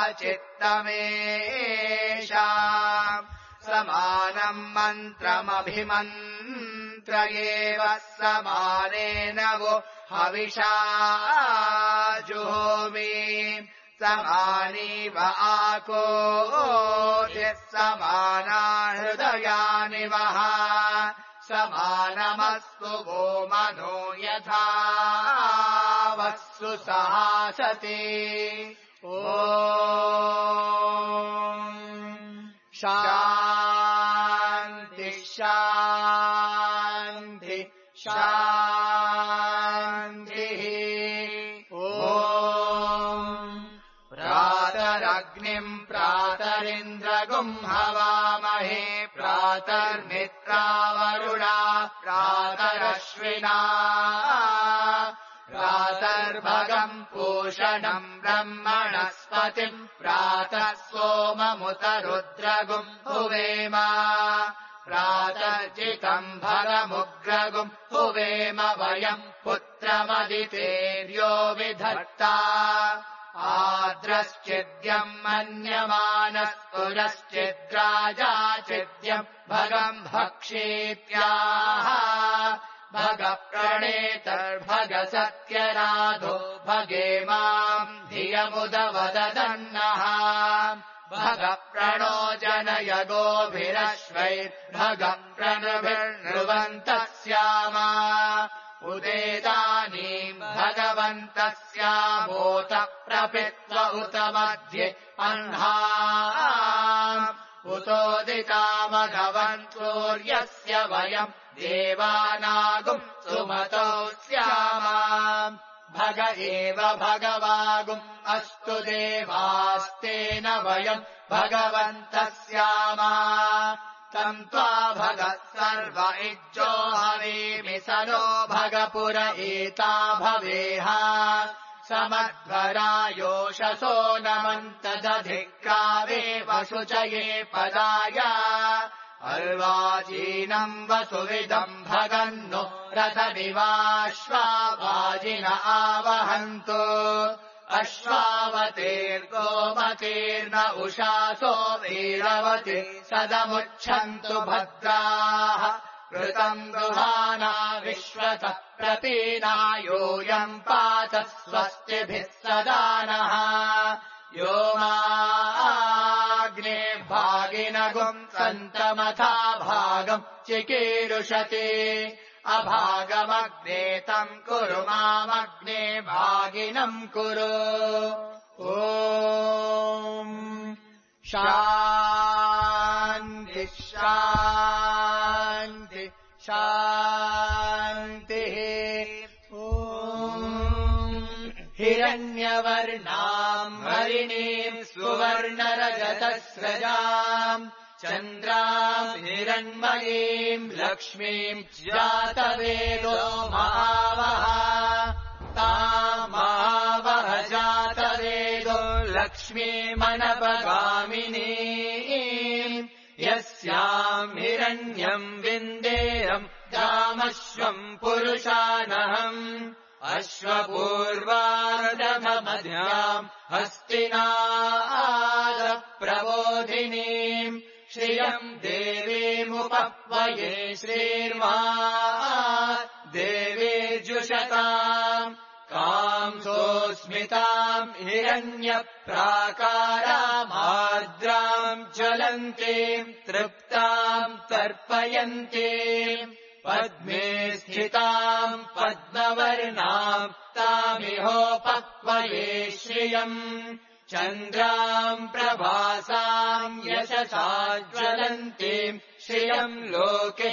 चित्तमेषाम् समानम् मन्त्रमभिमन्त्र एव समानेन वो हविषा जुहोमि समानीव आको यः समाना हृदयानि वः समानमस्तु वो मनो यथा वत्सु सहासति ॐ शान्ति शान्ति शान्तिः ॐ प्रातरग्निम् प्रातरिन्द्रगुम् हवामहे प्रातर्मित्रावरुणा प्रातरश्विना प्रातर्भगम् पूषणम् ब्रह्मणस्पतिम् प्रातः सोममुत रुद्रगुम् हुवेम प्रातर्जितम् भगमुग्रगुम् हुवेम वयम् पुत्रमदितेर्यो विधत्ता आद्रश्चिद्यम् मन्यमानस्तुरश्चिद्राजाचिद्यम् भगम् भक्षेत्याह भगप्रणेतर्भगसत्यराधो भगेमाम् धियमुदवदन्नः भगप्रणो जनय गोभिरश्वैर्भगप्रणभिर्नृवन्तः स्याम उदेदानीम् भगवन्तस्यामोत प्रपित्व उत मध्ये अह्नाम् उतोदितामघवन्तूर्यस्य वयम् देवानागुम् सुमतो स्याम भग एव भगवागुम् अस्तु देवास्तेन वयम् भगवन्तः स्याम तम् त्वा भगः सर्व इज्जो हवीमि स नो भगपुर एता भवेह समध्वरायोषसो नमन्तदधिक्रावे वशुचये पदाय अर्वाचीनम् वसुविदम् भगन्नो रथमिवाश्वावाजिन आवहन्तु अश्वावतेर्गोमतेर्न उषासो वीरवति सदमुच्छन्तु भद्राः कृतम् दुहाना विश्वतः प्रपीना योऽयम् पात स्वस्तिभिः सदा नः यो माग्ने भागिनगुम् सन्तमथा भागम् चिकीर्षति अभागमग्ने तम् कुरु मामग्ने भागिनम् कुरु ॐ शान्ति शान्ति शान्तिः ॐ हिरण्यवर्णाम् हरिणीम् सुवर्णरजतस्रजाम् चन्द्राम् हिरण्मयीम् लक्ष्मीम् जातवेदो महावः तामावह जातवेदो लक्ष्मीमनपगामिनी यस्याम् हिरण्यम् विन्देयम् दामश्वम् पुरुषानहम् अश्वपूर्वार्धमध्याम् हस्तिनाद प्रबोधिनीम् श्रियम् देवीमुपह्वये श्रीर्मा देवीर्जुषताम् कांसोऽस्मिताम् हिरण्यप्राकारामार्द्राम् ज्वलन्तीम् तृप्ताम् तर्पयन्तीम् पद्मे स्थिताम् पद्मवर्णाम् तामिहोपह्वये श्रियम् चन्द्राम् प्रभासाम् यशसा ज्वलन्तीम् श्रियम् लोके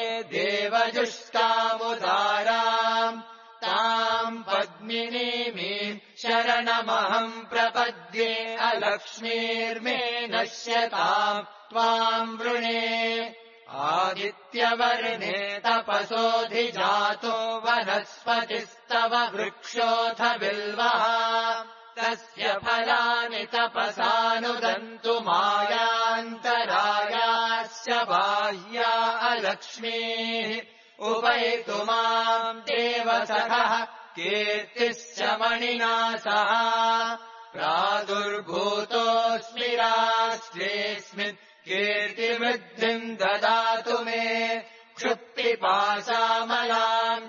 देवजुष्टामुदाराम् ताम् पद्मिनीमीम् शरणमहम् प्रपद्ये अलक्ष्मीर्मे नश्यताम् त्वाम् वृणे आदित्यवर्णे तपसोऽधिजातो वनस्पतिस्तव वृक्षोऽथ बिल्वः तस्य फलानि तपसानुदन्तु मायान्तरायास्य बाह्या अलक्ष्मीः उपैतु माम् देवसखः कीर्तिश्च मणिना सह प्रादुर्भूतोऽस्मि राष्ट्रेऽस्मिन् कीर्तिवृद्धिम् ददातु मे क्षुत्पिपासामलाम्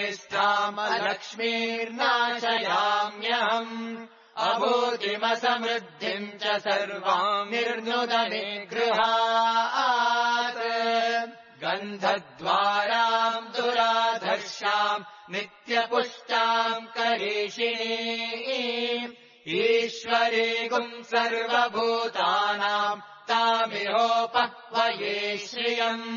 ज्येष्ठामलक्ष्मीर्नाशयाम्यहम् अभूतिमसमृद्धिम् च सर्वाम् निर्नुदने गृहात् गन्धद्वारा ताम् नित्यपुष्टाम् करीषिणीम् ईश्वरीगुम् सर्वभूतानाम् तामिहोपह्वये श्रियम्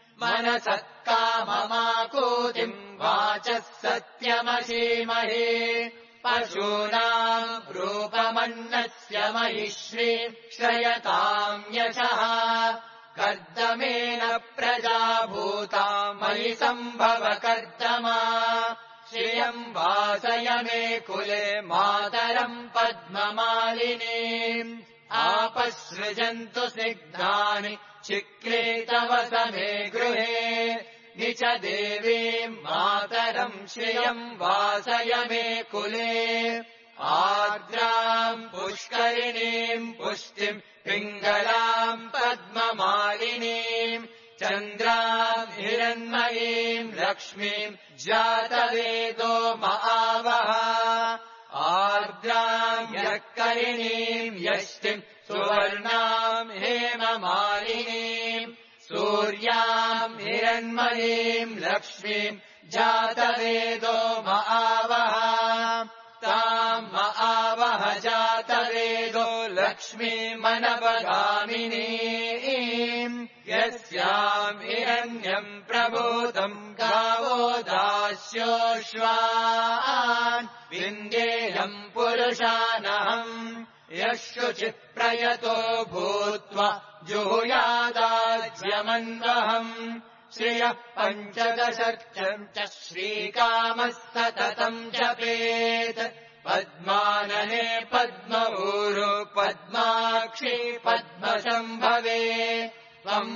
मनसत्काममाकूतिम् वाचः सत्यमशीमहे पशूनाम् रूपमन्नस्य महिश्री श्रयताम् यशः कर्दमेन प्रजाभूता मयि सम्भव कर्दमा श्रियम् वासय मे कुले मातरम् पद्ममालिनीम् आपसृजन्तु स्निग्धानि चिक्ले तव समे गृहे निच देवीम् मातरम् श्रियम् वासय मे कुले आर्द्राम् पुष्करिणीम् पुष्टिम् पिङ्गलाम् पद्ममालिनीम् चन्द्राम् हिरण्मयीम् लक्ष्मीम् जातवेदो महावः आर्द्राम् यःकरिणीम् यष्टिम् सुवर्णाम् हेममालिनीम् सूर्याम् हिरण्मयीम् लक्ष्मीम् जातवेदो महावः ताम् महावः जातवेदो लक्ष्मीमनवगामिनीम् यस्याम् हिरण्यम् प्रभूतम् गावो दास्योश्वान् विन्देयम् पुरुषानहम् यः शुचिप्रयतो भूत्वा जुहुयादाज्यमन्वहम् श्रियः पञ्चदशर्चम् च श्रीकामः सततम् जपेत् पद्मानने पद्मऊरु पद्माक्षी पद्मशम्भवे त्वम्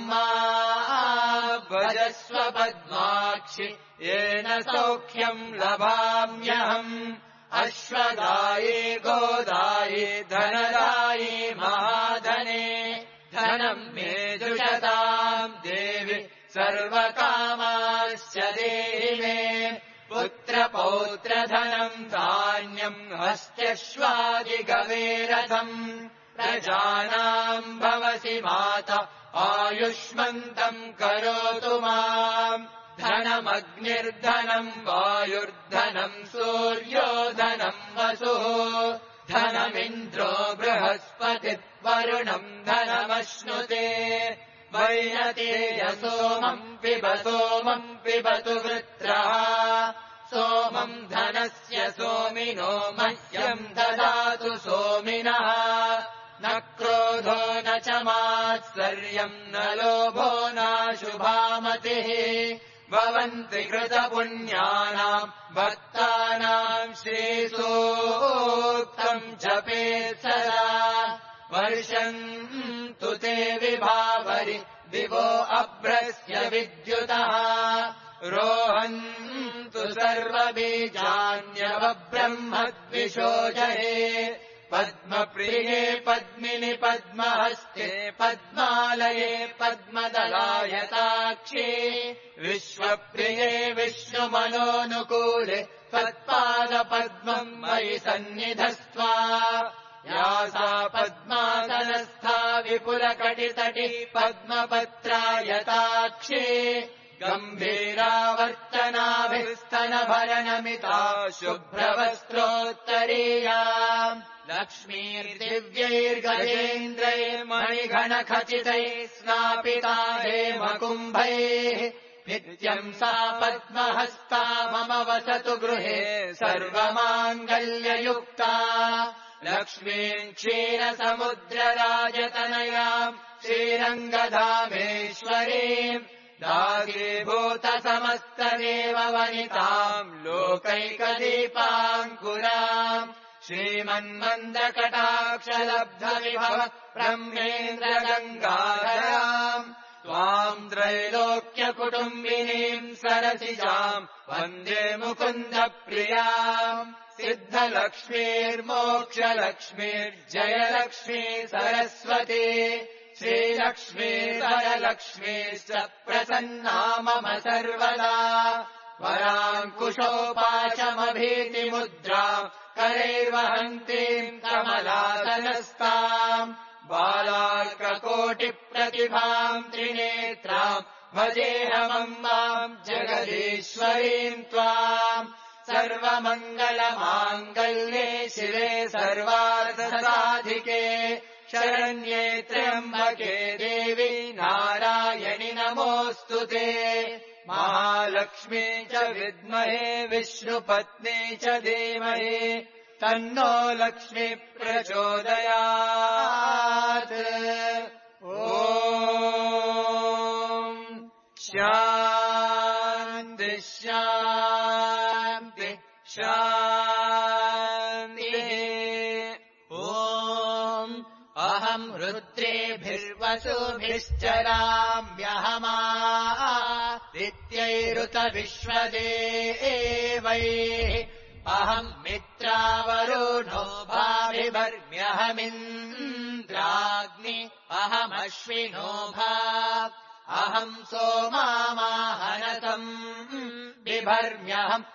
भजस्व पद्माक्षि येन सौख्यम् लभाम्यहम् अश्वदायी गोदायी धनदायी महाधने धनम् मे दुषताम् देवि सर्वकामाश्च देहि मे पुत्रपौत्रधनम् धान्यम् हस्त्यश्वादिगवेरथम् प्रजानाम् भवसि माता आयुष्मन्तम् करोतु माम् धनमग्निर्धनम् वायुर्धनम् सूर्यो धनम् वसुः धनमिन्द्रो बृहस्पतिर्वरुणम् धनमश्नुते वैनतेय सोमम् पिबतु वृत्रः सोमम् धनस्य सोमिनो मह्यम् ददातु सोमिनः न क्रोधो न च मात्सर्यम् न लोभो नाशुभामतिः भवन्ति कृतपुण्यानाम् भक्तानाम् श्रीसूक्तम् जपेत् सदा वर्षन्तु ते विभावरि दिवो अभ्रस्य विद्युतः रोहन्तु सर्वबीजान्यवब्रह्मद्विषोजहे पद्मप्रिये पद्मिनि पद्महस्ते पद्मालये पद्मदलायताक्षी विश्वप्रिये विष्णुमनोनुकूले त्वत्पादपद्मम् मयि सन्निधस्त्वा या सा पद्मासनस्था विपुलकटितटी पद्मपत्रायताक्षी गम्भीरावर्तनाभिस्तनभरणमिता शुभ्रवस्त्रोत्तरीया लक्ष्मीर्दिव्यैर्गजेन्द्रैर्मणिघनखचितैः स्नापिता हेमकुम्भैः नित्यम् सा पद्महस्ता मम वसतु गृहे सर्वमाङ्गल्ययुक्ता लक्ष्मीम् क्षीरसमुद्रराजतनयाम् श्रीरङ्गधामेश्वरीम् दासीभूतसमस्तदेव वनिताम् लोकैकदीपाङ्कुराम् श्रीमन्मन्दकटाक्षलब्धविभव ब्रह्मेन्द्रगङ्गाधराम् त्वाम् त्रैलोक्यकुटुम्बिनीम् सरसिजाम् वन्दे मुकुन्दप्रियाम् सिद्धलक्ष्मीर्मोक्षलक्ष्मीर्जयलक्ष्मी सरस्वती श्रीलक्ष्मी सरलक्ष्मीश्च प्रसन्ना मम सर्वदा वराङ्कुशोपाशमभीतिमुद्राम् करैर्वहन्तीम् कमलासनस्ताम् बालार्ककोटिप्रतिभाम् त्रिनेत्राम् भजेऽहमम्बाम् जगदीश्वरीम् त्वाम् सर्वमङ्गलमाङ्गल्ये शिवे सर्वार्थसाधिके शरण्ये त्र्यम्बके देवी नारायणि नमोऽस्तु ते महालक्ष्मी च विद्महे विष्णुपत्नी च धीमहि तन्नो लक्ष्मी प्रचोदयात् ॐ शान्ति शान्ति शान्तिः अहम् रुद्रेभिर्वसुभिश्चराम्यहमादित्यैरुत विश्वदेवैः अहम् मित्रावरुणो भाविभर्म्यहमिन्द्राग्नि अहमश्विनो भा अहम् सोमामाहनसम् बिभर्म्यहम्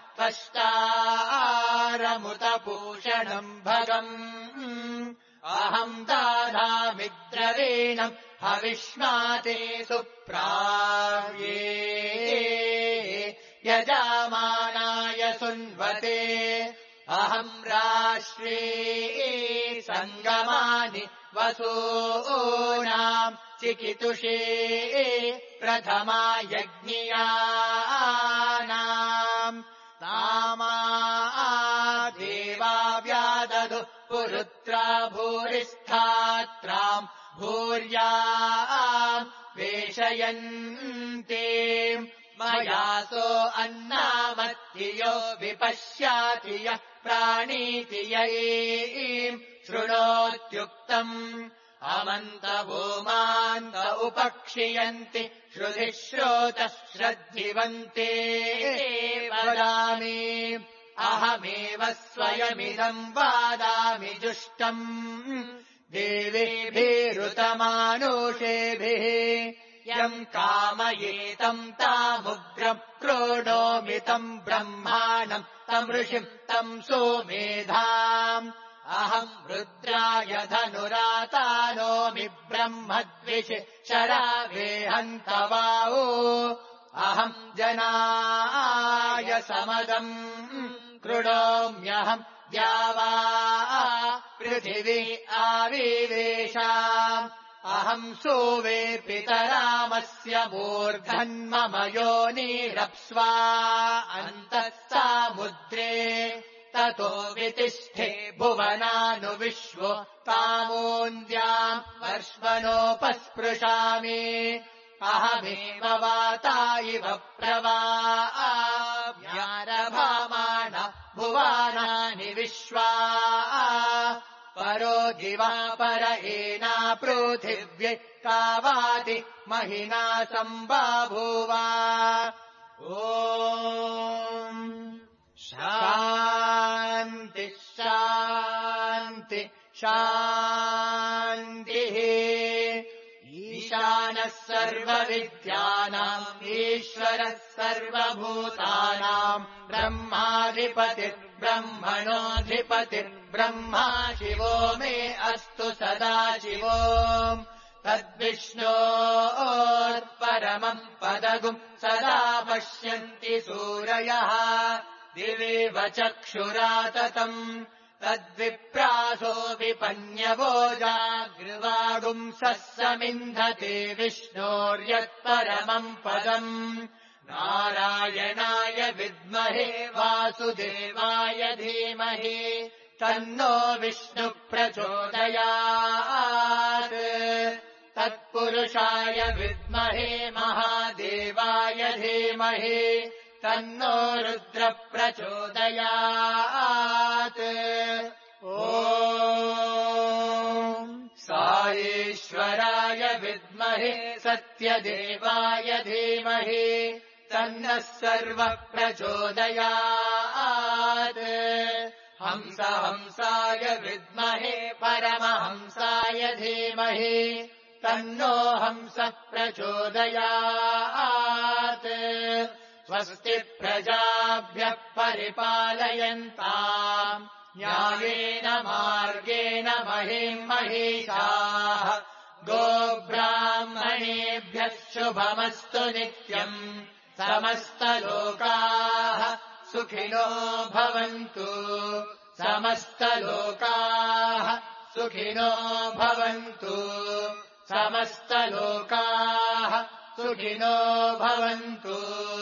त्वष्टारमुतपूषणम् भगम् अहम् दाधामिद्रवीणम् हविष्माते सुप्राव्ये यजामानाय सुन्वते अहम् राष्ट्रे सङ्गमानि वसूनाम् चिकितुषे प्रथमा यज्ञियानाम् तामा देवा व्यादधुः पुरुत्रा भूरिस्थात्राम् भूर्याम् वेशयन्ते मयासो अन्नामत्तियो विपश्याति यः प्राणीति ययीम् शृणोत्युक्तम् अमन्तभूमान्त उपक्षियन्ति श्रुधिः श्रोतः श्रद्धिवन्ते वदामि अहमेव स्वयमिदम् वादामि जुष्टम् देवेभिरुतमानुषेभिः यम् कामयेतम् तामुग्रम् क्रोडोमि तम् ब्रह्माणम् तम् ऋषिम् तम् सोमेधाम् अहम् रुद्राय धनुरातानोमि ब्रह्मद्विषि शरावेहन्तवाओ अहम् जनाय समदम् कृणोम्यहम् द्यावा पृथिवी आविवेशाम् अहम् सोवे पितरामस्य मूर्धन्मम योनिरप्स्वा अन्तः सामुद्रे ततो वितिष्ठे भुवनानुविश्वो तामोन्द्याम् वर्ष्मनोपस्पृशामि अहमेव वाता इव प्रवाव्यारभामाण भुवानानि विश्वा परो दिवा पर एना पृथिव्यै कावादि महिना सम्बाभूवा ॐ शान्ति शान्ति शान्तिः ईशानः सर्वविद्यानाम् ईश्वरः सर्वभूतानाम् ब्रह्माधिपतिर्ब्रह्मणोऽधिपतिर्ब्रह्मा शिवो मे अस्तु सदा शिवो तद्विष्णोर्परमम् पदगुम् सदा पश्यन्ति सूरयः दिवेव चक्षुराततम् तद्विप्रासो विपन्यवो जागृवागुंसः समिन्धते विष्णोर्यत्परमम् पदम् नारायणाय विद्महे वासुदेवाय धीमहि तन्नो विष्णुः प्रचोदयात् तत्पुरुषाय विद्महे महादेवाय धीमहि तन्नो रुद्रः प्रचोदयात् ॐ साईश्वराय विद्महे सत्यदेवाय धीमहि तन्नः सर्वः प्रचोदयात् हंसाय विद्महे परमहंसाय धीमहि तन्नो हंसः प्रचोदयात् स्वस्ति प्रजाभ्यः परिपालयन्ताम् न्यायेन मार्गेण महीम् महिषाः गोब्राह्मणेभ्यः शुभमस्तु नित्यम् समस्तलोकाः सुखिनो भवन्तु समस्तलोकाः सुखिनो भवन्तु समस्तलोकाः सुखिनो भवन्तु।